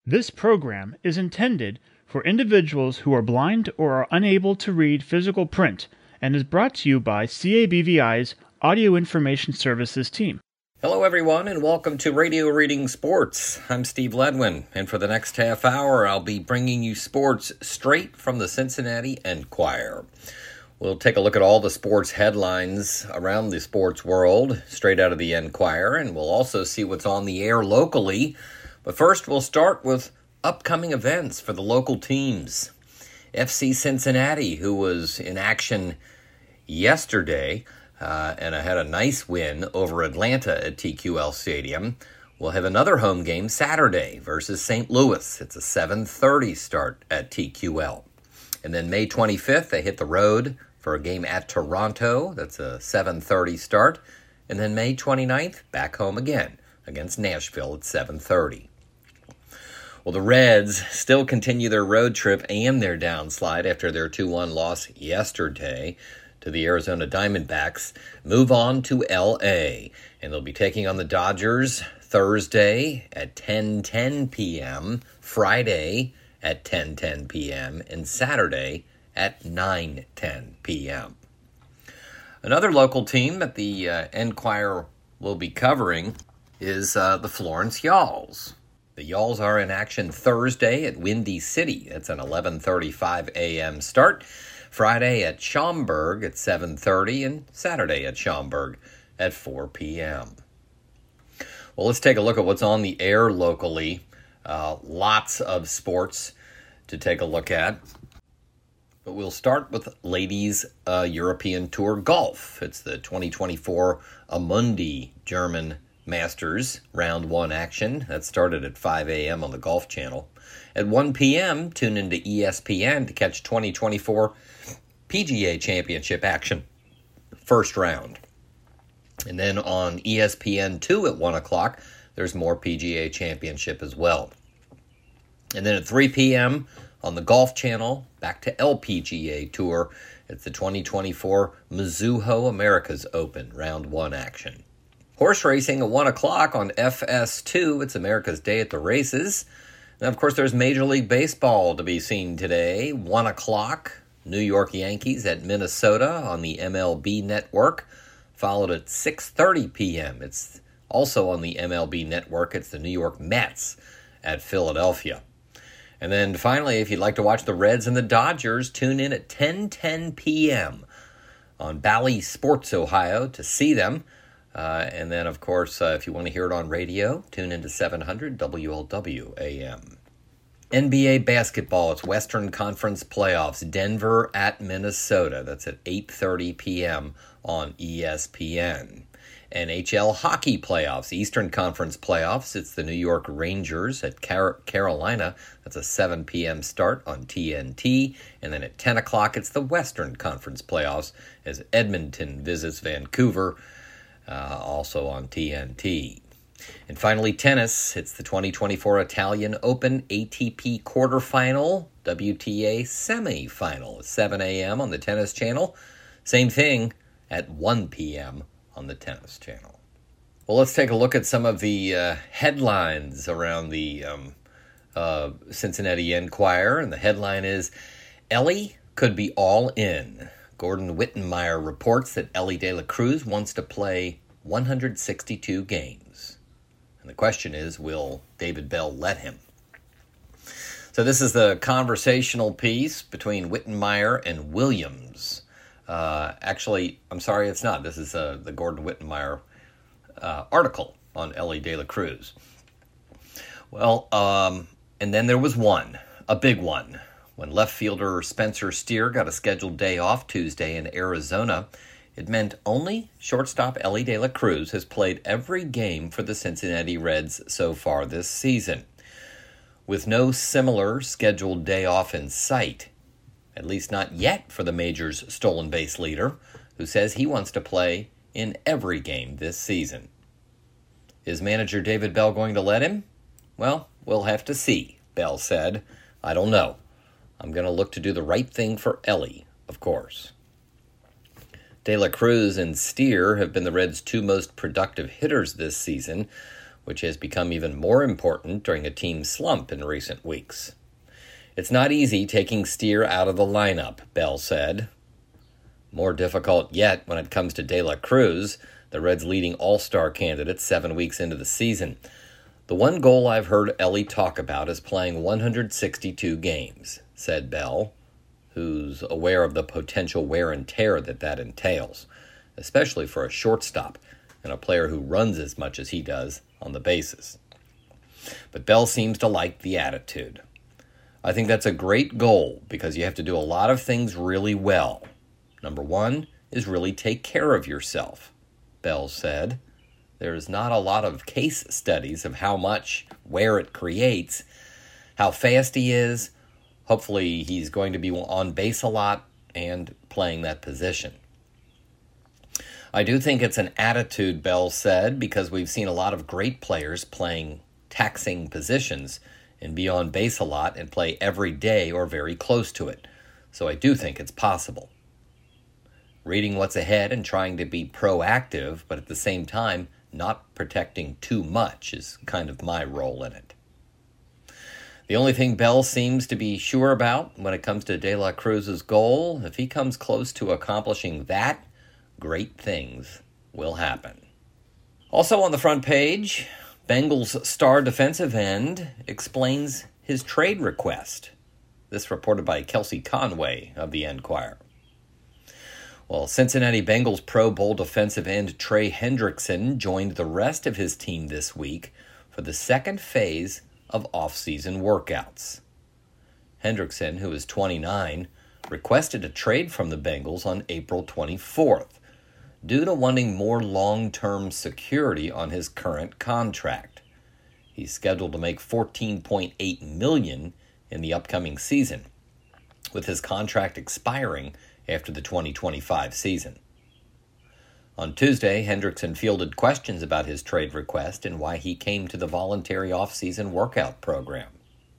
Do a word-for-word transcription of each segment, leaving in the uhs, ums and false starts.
This program is intended for individuals who are blind or are unable to read physical print and is brought to you by C A B V I's Audio Information Services team. Hello, everyone, and welcome to Radio Reading Sports. I'm Steve Ledwin, and for the next half hour, I'll be bringing you sports straight from the Cincinnati Enquirer. We'll take a look at all the sports headlines around the sports world, straight out of the Enquirer, and we'll also see what's on the air locally. But first, we'll start with upcoming events for the local teams. F C Cincinnati, who was in action yesterday, uh, and had a nice win over Atlanta at T Q L Stadium, will have another home game Saturday versus Saint Louis. It's a seven thirty start at T Q L. And then May twenty-fifth, they hit the road for a game at Toronto. That's a seven thirty start. And then May twenty-ninth, back home again against Nashville at seven thirty. Well, the Reds still continue their road trip and their downslide after their two one loss yesterday to the Arizona Diamondbacks. Move on to L A, and they'll be taking on the Dodgers Thursday at ten ten p.m., Friday at ten ten p.m., and Saturday at nine ten p.m. Another local team that the uh, Enquirer will be covering is uh, the Florence Yalls. The Yalls are in action Thursday at Windy City. That's an eleven thirty-five a.m. start. Friday at Schaumburg at seven thirty, and Saturday at Schaumburg at four p.m. Well, let's take a look at what's on the air locally. Uh, lots of sports to take a look at. But we'll start with Ladies uh, European Tour Golf. It's the twenty twenty-four Amundi German Masters Round one action. That started at five a.m. on the Golf Channel. At one p.m., tune into E S P N to catch twenty twenty-four P G A Championship action. First round. And then on E S P N two at one o'clock, there's more P G A Championship as well. And then at three p.m. on the Golf Channel, back to L P G A Tour. It's the twenty twenty-four Mizuho America's Open Round one action. Horse racing at one o'clock on F S two. It's America's Day at the Races. And, of course, there's Major League Baseball to be seen today. one o'clock, New York Yankees at Minnesota on the M L B Network. Followed at six thirty p.m. It's also on the M L B Network. It's the New York Mets at Philadelphia. And then, finally, if you'd like to watch the Reds and the Dodgers, tune in at ten ten p.m. on Bally Sports Ohio to see them. Uh, and then, of course, uh, if you want to hear it on radio, tune into seven hundred W L W A M. N B A basketball, it's Western Conference Playoffs, Denver at Minnesota. That's at eight thirty p.m. on E S P N. N H L hockey playoffs, Eastern Conference Playoffs, it's the New York Rangers at Car- Carolina. That's a seven p.m. start on T N T. And then at ten o'clock, it's the Western Conference Playoffs as Edmonton visits Vancouver. Uh, also on T N T. And finally, tennis. It's the twenty twenty-four Italian Open A T P quarterfinal, W T A semifinal, seven a.m. on the Tennis Channel. Same thing at one p.m. on the Tennis Channel. Well, let's take a look at some of the uh, headlines around the um, uh, Cincinnati Enquirer. And the headline is, Elly could be all in. Gordon Wittenmeyer reports that Elly De La Cruz wants to play one hundred sixty-two games. And the question is, will David Bell let him? So this is the conversational piece between Wittenmeyer and Williams. Uh, actually, I'm sorry, it's not. This is uh, the Gordon Wittenmeyer uh, article on Elly De La Cruz. Well, um, and then there was one, a big one. When left fielder Spencer Steer got a scheduled day off Tuesday in Arizona, it meant only shortstop Elly De La Cruz has played every game for the Cincinnati Reds so far this season. With no similar scheduled day off in sight, at least not yet for the Majors' stolen base leader, who says he wants to play in every game this season. Is manager David Bell going to let him? Well, we'll have to see, Bell said. I don't know. I'm going to look to do the right thing for Elly, of course. De La Cruz and Steer have been the Reds' two most productive hitters this season, which has become even more important during a team slump in recent weeks. It's not easy taking Steer out of the lineup, Bell said. More difficult yet when it comes to De La Cruz, the Reds' leading all-star candidate seven weeks into the season. The one goal I've heard Ellie talk about is playing one hundred sixty-two games, said Bell, who's aware of the potential wear and tear that that entails, especially for a shortstop and a player who runs as much as he does on the bases. But Bell seems to like the attitude. I think that's a great goal because you have to do a lot of things really well. Number one is really take care of yourself, Bell said. There's not a lot of case studies of how much wear it creates, how fast he is. Hopefully he's going to be on base a lot and playing that position. I do think it's an attitude, Bell said, because we've seen a lot of great players playing taxing positions and be on base a lot and play every day or very close to it. So I do think it's possible. Reading what's ahead and trying to be proactive, but at the same time not protecting too much is kind of my role in it. The only thing Bell seems to be sure about when it comes to De La Cruz's goal, if he comes close to accomplishing that, great things will happen. Also on the front page, Bengals star defensive end explains his trade request. This reported by Kelsey Conway of the Enquirer. Well, Cincinnati Bengals Pro Bowl defensive end Trey Hendrickson joined the rest of his team this week for the second phase of off-season workouts. Hendrickson, who is twenty-nine, requested a trade from the Bengals on April twenty-fourth due to wanting more long-term security on his current contract. He's scheduled to make fourteen point eight million dollars in the upcoming season, with his contract expiring after the twenty twenty-five season. On Tuesday, Hendrickson fielded questions about his trade request and why he came to the voluntary off-season workout program.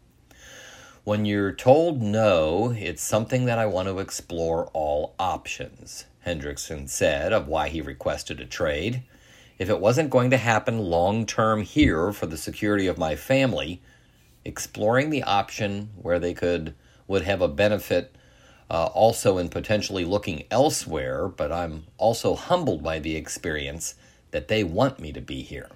When you're told no, it's something that I want to explore all options, Hendrickson said of why he requested a trade. If it wasn't going to happen long-term here for the security of my family, exploring the option where they could would have a benefit uh, also in potentially looking elsewhere, but I'm also humbled by the experience that they want me to be here.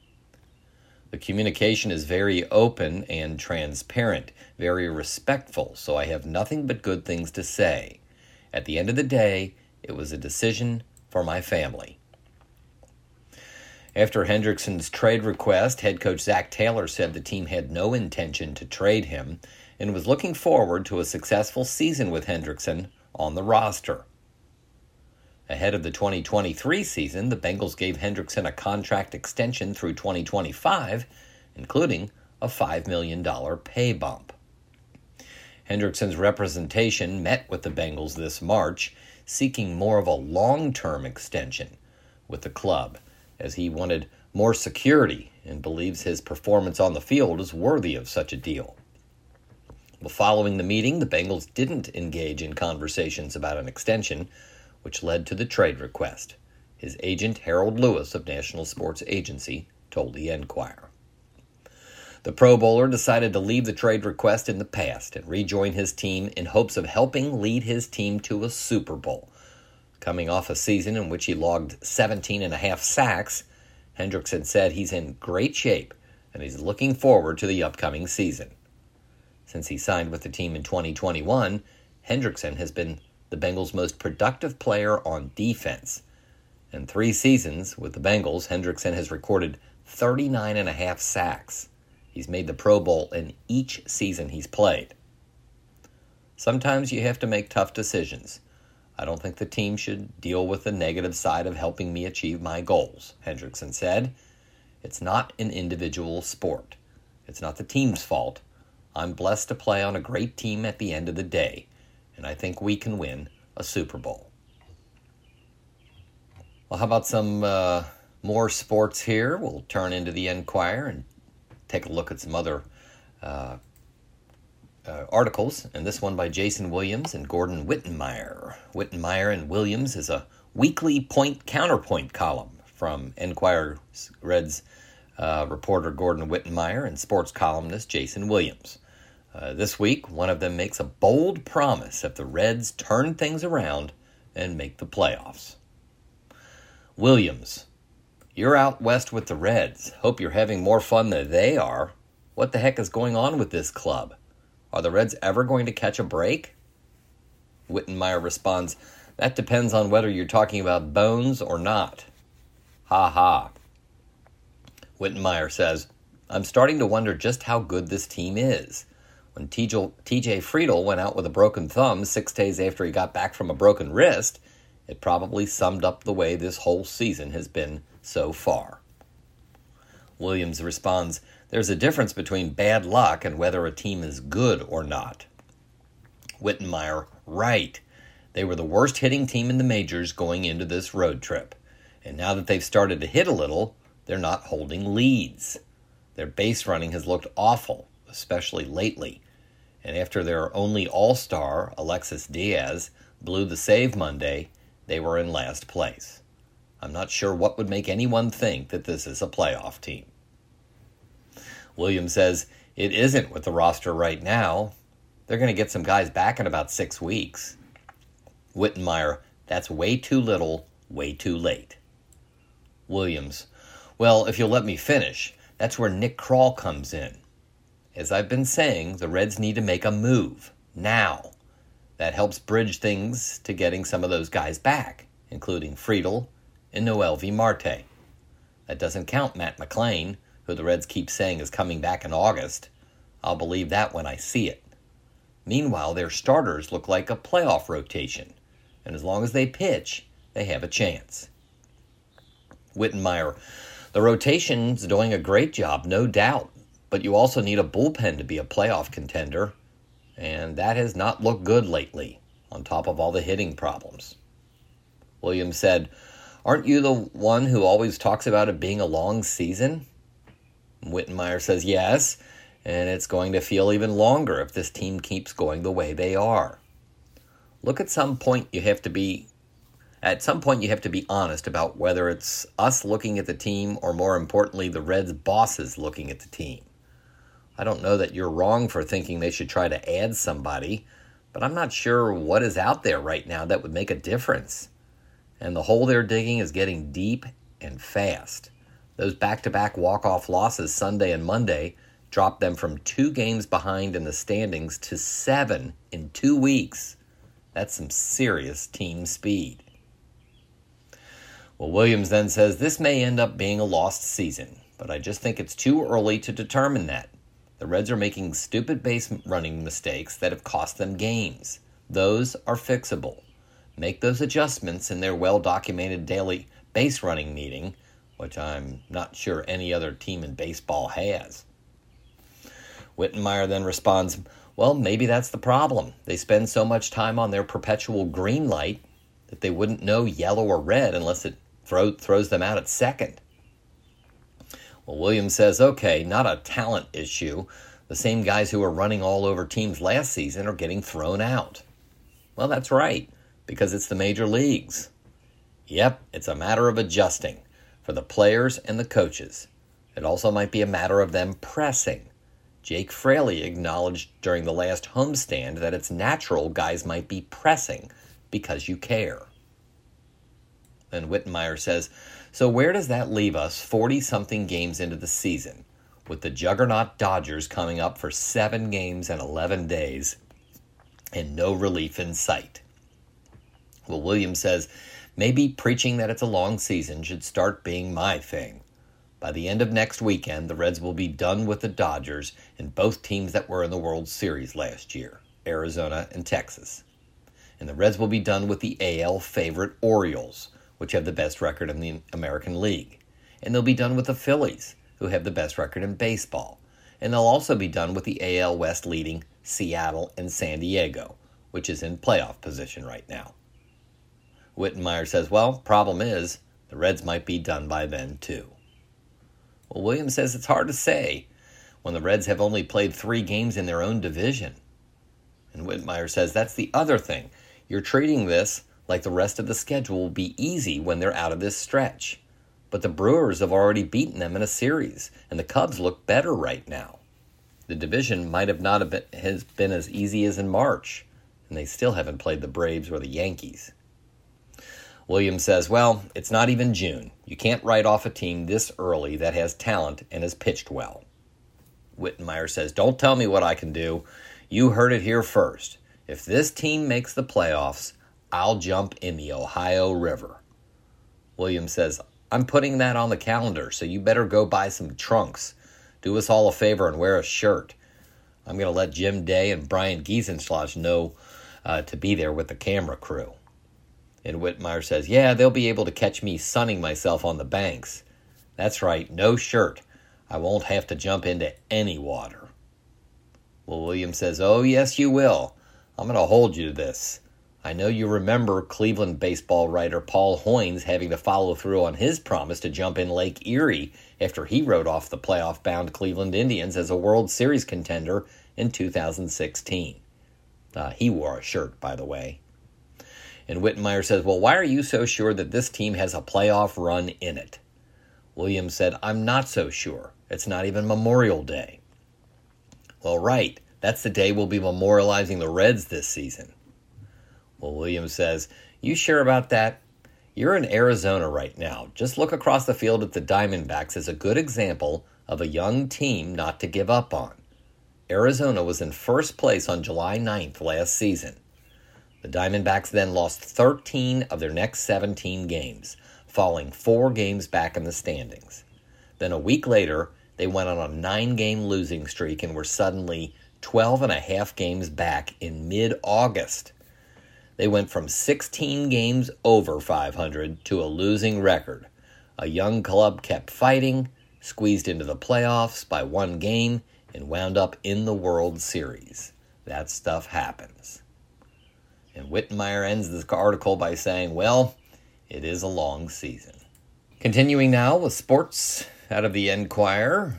The communication is very open and transparent, very respectful, so I have nothing but good things to say. At the end of the day, it was a decision for my family. After Hendrickson's trade request, head coach Zach Taylor said the team had no intention to trade him and was looking forward to a successful season with Hendrickson on the roster. Ahead of the twenty twenty-three season, the Bengals gave Hendrickson a contract extension through twenty twenty-five, including a five million dollars pay bump. Hendrickson's representation met with the Bengals this March, seeking more of a long-term extension with the club, as he wanted more security and believes his performance on the field is worthy of such a deal. Well, following the meeting, the Bengals didn't engage in conversations about an extension, which led to the trade request. His agent, Harold Lewis of National Sports Agency, told the Enquirer. The Pro Bowler decided to leave the trade request in the past and rejoin his team in hopes of helping lead his team to a Super Bowl. Coming off a season in which he logged seventeen and a half sacks, Hendrickson said he's in great shape and he's looking forward to the upcoming season. Since he signed with the team in twenty twenty-one, Hendrickson has been the Bengals' most productive player on defense. In three seasons with the Bengals, Hendrickson has recorded thirty-nine and a half sacks. He's made the Pro Bowl in each season he's played. Sometimes you have to make tough decisions. I don't think the team should deal with the negative side of helping me achieve my goals, Hendrickson said. It's not an individual sport. It's not the team's fault. I'm blessed to play on a great team at the end of the day, and I think we can win a Super Bowl. Well, how about some uh, more sports here? We'll turn into the Enquirer and take a look at some other uh, uh, articles, and this one by Jason Williams and Gordon Wittenmeyer. Wittenmeyer and Williams is a weekly point-counterpoint column from Enquirer Reds uh, reporter Gordon Wittenmyer and sports columnist Jason Williams. Uh, this week, one of them makes a bold promise if the Reds turn things around and make the playoffs. Williams, you're out west with the Reds. Hope you're having more fun than they are. What the heck is going on with this club? Are the Reds ever going to catch a break? Wittenmyer responds, that depends on whether you're talking about Bones or not. Ha ha. Wittenmyer says, I'm starting to wonder just how good this team is. When T J Friedel went out with a broken thumb six days after he got back from a broken wrist, it probably summed up the way this whole season has been so far. Williams responds, there's a difference between bad luck and whether a team is good or not. Wittenmyer, right. They were the worst hitting team in the majors going into this road trip. And now that they've started to hit a little, they're not holding leads. Their base running has looked awful, especially lately. And after their only all-star, Alexis Diaz, blew the save Monday, they were in last place. I'm not sure what would make anyone think that this is a playoff team. Williams says, it isn't with the roster right now. They're going to get some guys back in about six weeks. Wittenmyer, that's way too little, way too late. Williams, well, if you'll let me finish, that's where Nick Krall comes in. As I've been saying, the Reds need to make a move, now. That helps bridge things to getting some of those guys back, including Friedel and Noelvi Marte. That doesn't count Matt McLain, who the Reds keep saying is coming back in August. I'll believe that when I see it. Meanwhile, their starters look like a playoff rotation, and as long as they pitch, they have a chance. Wittenmyer, the rotation's doing a great job, no doubt, but you also need a bullpen to be a playoff contender, and that has not looked good lately, on top of all the hitting problems. Williams said, aren't you the one who always talks about it being a long season? Wittenmyer says, yes, and it's going to feel even longer if this team keeps going the way they are. Look, at some point you have to be, at some point you have to be honest about whether it's us looking at the team or, more importantly, the Reds' bosses looking at the team. I don't know that you're wrong for thinking they should try to add somebody, but I'm not sure what is out there right now that would make a difference. And the hole they're digging is getting deep and fast. Those back-to-back walk-off losses Sunday and Monday dropped them from two games behind in the standings to seven in two weeks. That's some serious team speed. Well, Williams then says this may end up being a lost season, but I just think it's too early to determine that. The Reds are making stupid base running mistakes that have cost them games. Those are fixable. Make those adjustments in their well-documented daily base running meeting, which I'm not sure any other team in baseball has. Wittenmyer then responds, well, maybe that's the problem. They spend so much time on their perpetual green light that they wouldn't know yellow or red unless it throw, throws them out at second. Well, Williams says, okay, not a talent issue. The same guys who were running all over teams last season are getting thrown out. Well, that's right, because it's the major leagues. Yep, it's a matter of adjusting for the players and the coaches. It also might be a matter of them pressing. Jake Fraley acknowledged during the last homestand that it's natural guys might be pressing because you care. Then Wittenmyer says, so where does that leave us forty-something games into the season, with the juggernaut Dodgers coming up for seven games and eleven days, and no relief in sight? Well, Williams says, maybe preaching that it's a long season should start being my thing. By the end of next weekend, the Reds will be done with the Dodgers and both teams that were in the World Series last year, Arizona and Texas. And the Reds will be done with the A L favorite Orioles, which have the best record in the American League. And they'll be done with the Phillies, who have the best record in baseball. And they'll also be done with the A L West leading Seattle and San Diego, which is in playoff position right now. Wittenmyer says, well, problem is, the Reds might be done by then too. Well, Williams says it's hard to say when the Reds have only played three games in their own division. And Wittenmyer says that's the other thing. You're treating this like the rest of the schedule will be easy when they're out of this stretch. but the Brewers have already beaten them in a series, and the Cubs look better right now. The division might have not have been, has been as easy as in March, and they still haven't played the Braves or the Yankees. Williams says, well, it's not even June. You can't write off a team this early that has talent and has pitched well. Wittenmeyer says, don't tell me what I can do. You heard it here first. If this team makes the playoffs, I'll jump in the Ohio River. Williams says, I'm putting that on the calendar, so you better go buy some trunks. Do us all a favor and wear a shirt. I'm going to let Jim Day and Brian Giesenschloss know uh, to be there with the camera crew. And Wittenmeyer says, yeah, they'll be able to catch me sunning myself on the banks. That's right, no shirt. I won't have to jump into any water. Well, Williams says, oh, yes, you will. I'm going to hold you to this. I know you remember Cleveland baseball writer Paul Hoynes having to follow through on his promise to jump in Lake Erie after he wrote off the playoff-bound Cleveland Indians as a World Series contender in two thousand sixteen. Uh, he wore a shirt, by the way. And Wittenmeyer says, well, why are you so sure that this team has a playoff run in it? Williams said, I'm not so sure. It's not even Memorial Day. Well, right. That's the day we'll be memorializing the Reds this season. Well, Williams says, you sure about that? You're in Arizona right now. Just look across the field at the Diamondbacks as a good example of a young team not to give up on. Arizona was in first place on July ninth last season. The Diamondbacks then lost thirteen of their next seventeen games, falling four games back in the standings. Then a week later, they went on a nine-game losing streak and were suddenly twelve and a half games back in mid-August. They went from sixteen games over five hundred to a losing record. A young club kept fighting, squeezed into the playoffs by one game, and wound up in the World Series. That stuff happens. And Wittenmeyer ends this article by saying, well, it is a long season. Continuing now with sports out of the Enquirer.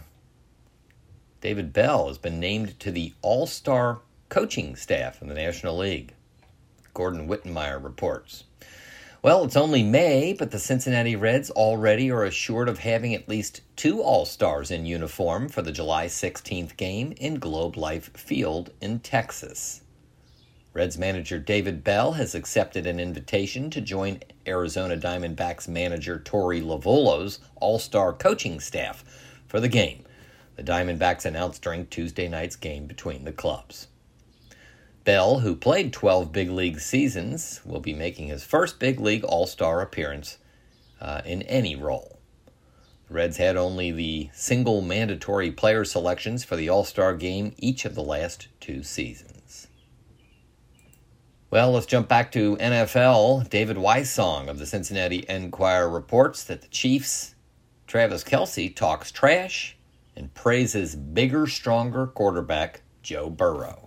David Bell has been named to the All-Star coaching staff in the National League. Gordon Wittenmeyer reports. Well, it's only May, but the Cincinnati Reds already are assured of having at least two All-Stars in uniform for the July sixteenth game in Globe Life Field in Texas. Reds manager David Bell has accepted an invitation to join Arizona Diamondbacks manager Torey Lovullo's All-Star coaching staff for the game, the Diamondbacks announced during Tuesday night's game between the clubs. Bell, who played twelve big league seasons, will be making his first big league All-Star appearance uh, in any role. The Reds had only the single mandatory player selections for the All-Star game each of the last two seasons. Well, let's jump back to N F L. David Weissong of the Cincinnati Enquirer reports that the Chiefs' Travis Kelce talks trash and praises bigger, stronger quarterback Joe Burrow.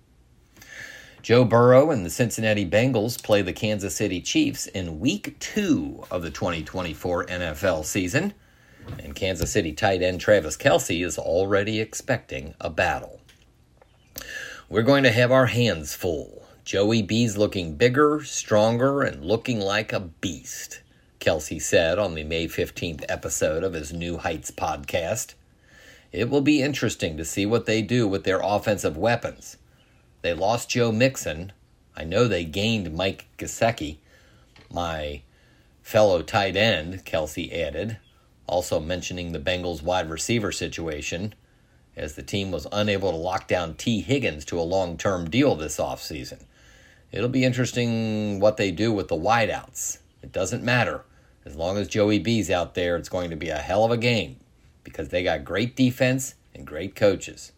Joe Burrow and the Cincinnati Bengals play the Kansas City Chiefs in week two of the twenty twenty-four N F L season, and Kansas City tight end Travis Kelce is already expecting a battle. We're going to have our hands full. Joey B's looking bigger, stronger, and looking like a beast, Kelce said on the May fifteenth episode of his New Heights podcast. It will be interesting to see what they do with their offensive weapons. They lost Joe Mixon. I know they gained Mike Gesicki, my fellow tight end, Kelce added, also mentioning the Bengals wide receiver situation, as the team was unable to lock down T. Higgins to a long-term deal this offseason. It'll be interesting what they do with the wideouts. It doesn't matter. As long as Joey B's out there, it's going to be a hell of a game because they got great defense and great coaches.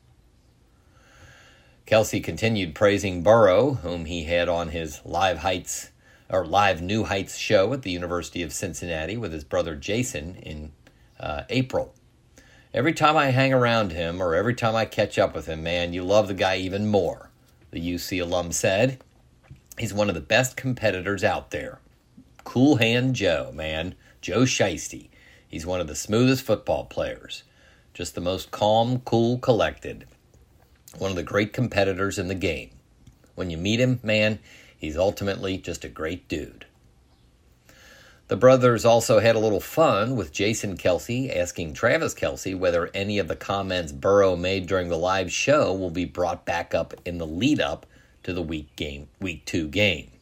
Kelce continued praising Burrow, whom he had on his Live Heights or Live New Heights show at the University of Cincinnati with his brother Jason in uh, April. Every time I hang around him or every time I catch up with him, man, you love the guy even more, the U C alum said. He's one of the best competitors out there. Cool hand Joe, man. Joe Shiesty. He's one of the smoothest football players. Just the most calm, cool, collected. One of the great competitors in the game. When you meet him, man, he's ultimately just a great dude. The brothers also had a little fun with Jason Kelce asking Travis Kelce whether any of the comments Burrow made during the live show will be brought back up in the lead-up to the week game, week two game.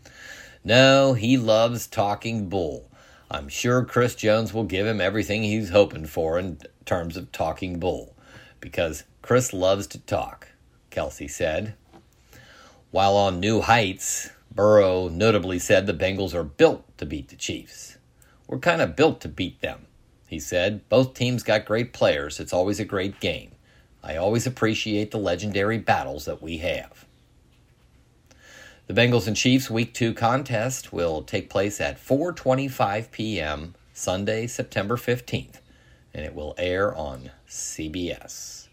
No, he loves talking bull. I'm sure Chris Jones will give him everything he's hoping for in terms of talking bull, because Chris loves to talk, Kelce said. While on New Heights, Burrow notably said the Bengals are built to beat the Chiefs. We're kind of built to beat them, he said. Both teams got great players. It's always a great game. I always appreciate the legendary battles that we have. The Bengals and Chiefs Week two contest will take place at four twenty-five p.m. Sunday, September fifteenth, and it will air on C B S.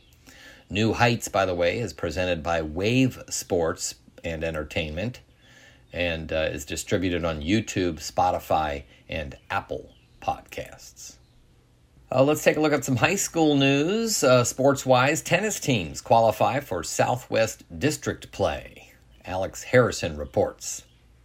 New Heights, by the way, is presented by Wave Sports and Entertainment, and uh, is distributed on YouTube, Spotify, and Apple Podcasts. Uh, let's take a look at some high school news. Uh, sports-wise, tennis teams qualify for Southwest District play. Alex Harrison reports.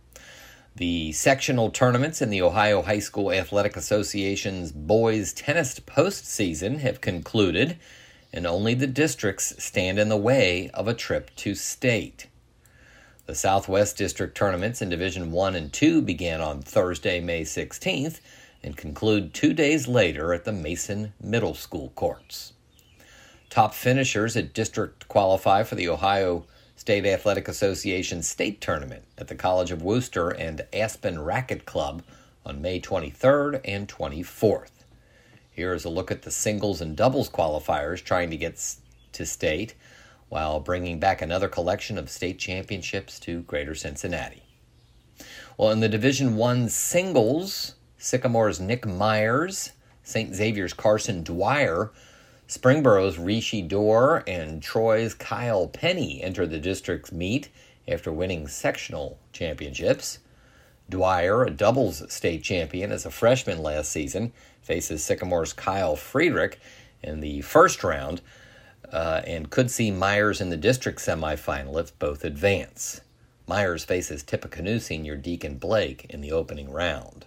The sectional tournaments in the Ohio High School Athletic Association's boys tennis postseason have concluded, and only the districts stand in the way of a trip to state. The Southwest District tournaments in Division one and two began on Thursday, May sixteenth, and conclude two days later at the Mason Middle School courts. Top finishers at district qualify for the Ohio State Athletic Association State Tournament at the College of Wooster and Aspen Racquet Club on May twenty-third and twenty-fourth. Here is a look at the singles and doubles qualifiers trying to get to state, while bringing back another collection of state championships to Greater Cincinnati. Well, in the Division one singles, Sycamore's Nick Myers, Saint Xavier's Carson Dwyer, Springborough's Rishi Dorr, and Troy's Kyle Penny enter the district's meet after winning sectional championships. Dwyer, a doubles state champion as a freshman last season, faces Sycamore's Kyle Friedrich in the first round, Uh, and could see Myers in the district semifinal if both advance. Myers faces Tippecanoe senior Deacon Blake in the opening round.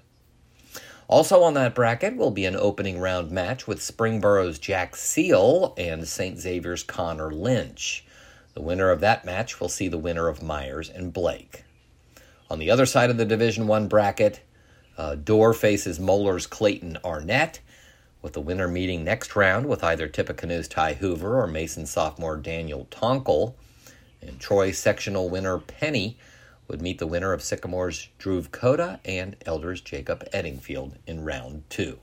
Also on that bracket will be an opening round match with Springborough's Jack Seal and Saint Xavier's Connor Lynch. The winner of that match will see the winner of Myers and Blake. On the other side of the Division one bracket, uh, Dorr faces Moeller's Clayton Arnett, with the winner meeting next round with either Tippecanoe's Ty Hoover or Mason sophomore Daniel Tonkel. And Troy sectional winner Penny would meet the winner of Sycamore's Drew Cota and Elder's Jacob Eddingfield in round two.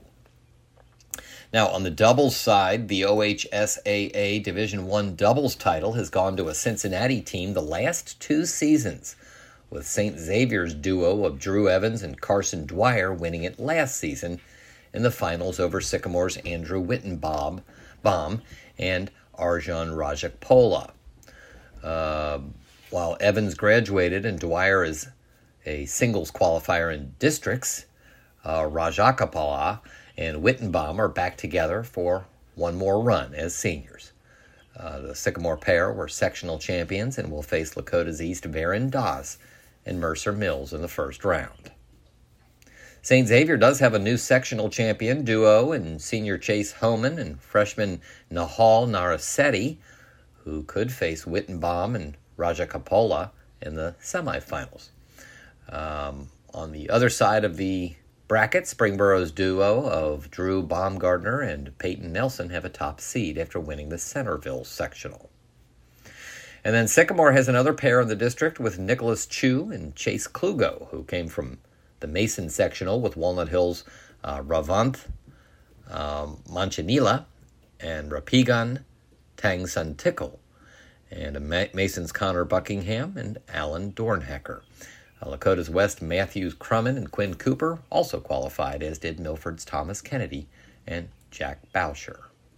Now, on the doubles side, the O H S A A Division one doubles title has gone to a Cincinnati team the last two seasons, with Saint Xavier's duo of Drew Evans and Carson Dwyer winning it last season in the finals over Sycamore's Andrew Wittenbaum Baum and Arjun Rajakpola. Uh, while Evans graduated and Dwyer is a singles qualifier in districts, uh, Rajakpola and Wittenbaum are back together for one more run as seniors. Uh, the Sycamore pair were sectional champions and will face Lakota's East Baron Doss and Mercer Mills in the first round. Saint Xavier does have a new sectional champion duo in senior Chase Homan and freshman Nahal Narasetti, who could face Wittenbaum and Rajakpola in the semifinals. Um, on the other side of the bracket, Springborough's duo of Drew Baumgartner and Peyton Nelson have a top seed after winning the Centerville sectional. And then Sycamore has another pair in the district with Nicholas Chu and Chase Klugo, who came from the Mason sectional with Walnut Hills uh, Ravanth um, Manchinila and Rapigan Tangsantikal, and Ma- Mason's Connor Buckingham and Alan Dornhecker. Uh, Lakota's West Matthews Crumman and Quinn Cooper also qualified, as did Milford's Thomas Kennedy and Jack Boucher.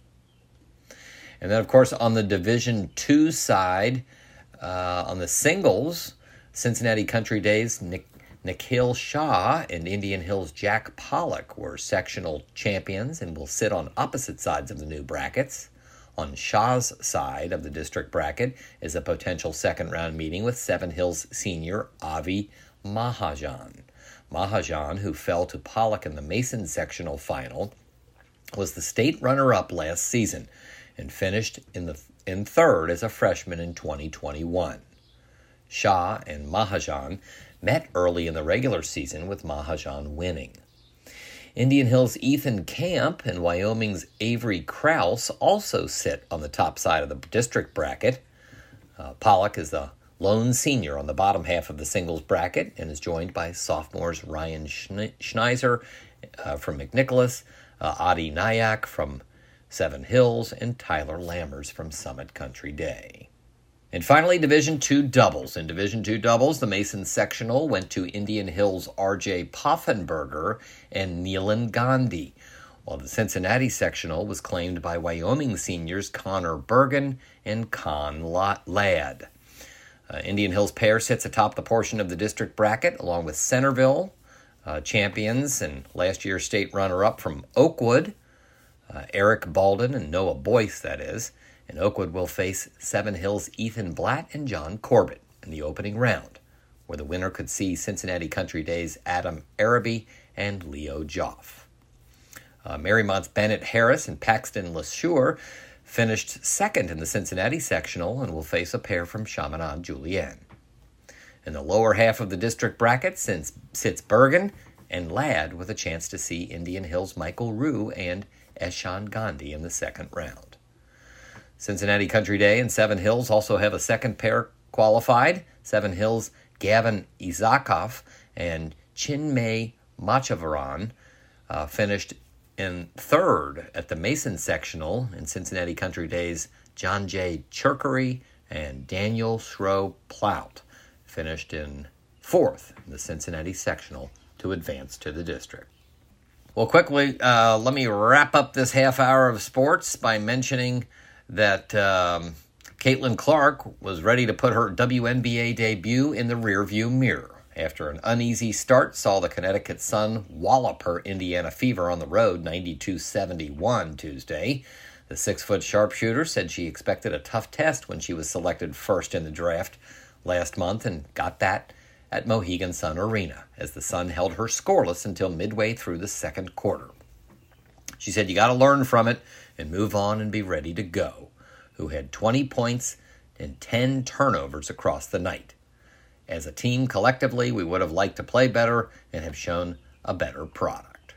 And then, of course, on the Division two side, uh, on the singles, Cincinnati Country Days, Nick Nikhil Shah and Indian Hills Jack Pollock were sectional champions and will sit on opposite sides of the new brackets. On Shah's side of the district bracket is a potential second-round meeting with Seven Hills senior Avi Mahajan. Mahajan, who fell to Pollock in the Mason sectional final, was the state runner-up last season and finished in the in third as a freshman in twenty twenty-one. Shah and Mahajan met early in the regular season, with Mahajan winning. Indian Hill's Ethan Camp and Wyoming's Avery Krause also sit on the top side of the district bracket. Uh, Pollock is the lone senior on the bottom half of the singles bracket and is joined by sophomores Ryan Schneiser uh, from McNicholas, uh, Adi Nayak from Seven Hills, and Tyler Lammers from Summit Country Day. And finally, Division two doubles. In Division two doubles, the Mason sectional went to Indian Hill's R J Poffenberger and Neelan Gandhi, while the Cincinnati sectional was claimed by Wyoming seniors Connor Bergen and Con Ladd. Uh, Indian Hill's pair sits atop the portion of the district bracket, along with Centerville, uh, champions and last year's state runner-up from Oakwood, uh, Eric Baldwin and Noah Boyce, that is. And Oakwood will face Seven Hills' Ethan Blatt and John Corbett in the opening round, where the winner could see Cincinnati Country Day's Adam Araby and Leo Joff. Uh, Marymont's Bennett Harris and Paxton LeSure finished second in the Cincinnati sectional and will face a pair from Chaminade Julienne. In the lower half of the district bracket sits Bergen and Ladd, with a chance to see Indian Hill's Michael Rue and Eshan Gandhi in the second round. Cincinnati Country Day and Seven Hills also have a second pair qualified. Seven Hills' Gavin Isakov and Chinmay Machavaran uh, finished in third at the Mason sectional, and Cincinnati Country Day's John J. Cherkery and Daniel Schroe Plout finished in fourth in the Cincinnati sectional to advance to the district. Well, quickly, uh, let me wrap up this half hour of sports by mentioning that um, Caitlin Clark was ready to put her W N B A debut in the rearview mirror. After an uneasy start, saw the Connecticut Sun wallop her Indiana Fever on the road ninety-two seventy-one Tuesday. The six-foot sharpshooter said she expected a tough test when she was selected first in the draft last month and got that at Mohegan Sun Arena, as the Sun held her scoreless until midway through the second quarter. She said, "You got to learn from it and move on and be ready to go," who had twenty points and ten turnovers across the night. As a team, collectively, we would have liked to play better and have shown a better product.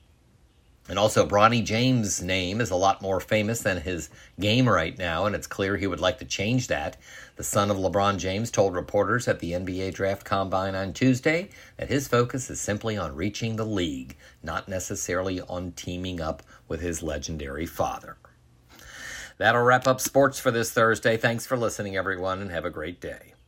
And also, Bronny James' name is a lot more famous than his game right now, and it's clear he would like to change that. The son of LeBron James told reporters at the N B A Draft Combine on Tuesday that his focus is simply on reaching the league, not necessarily on teaming up with his legendary father. That'll wrap up sports for this Thursday. Thanks for listening, everyone, and have a great day.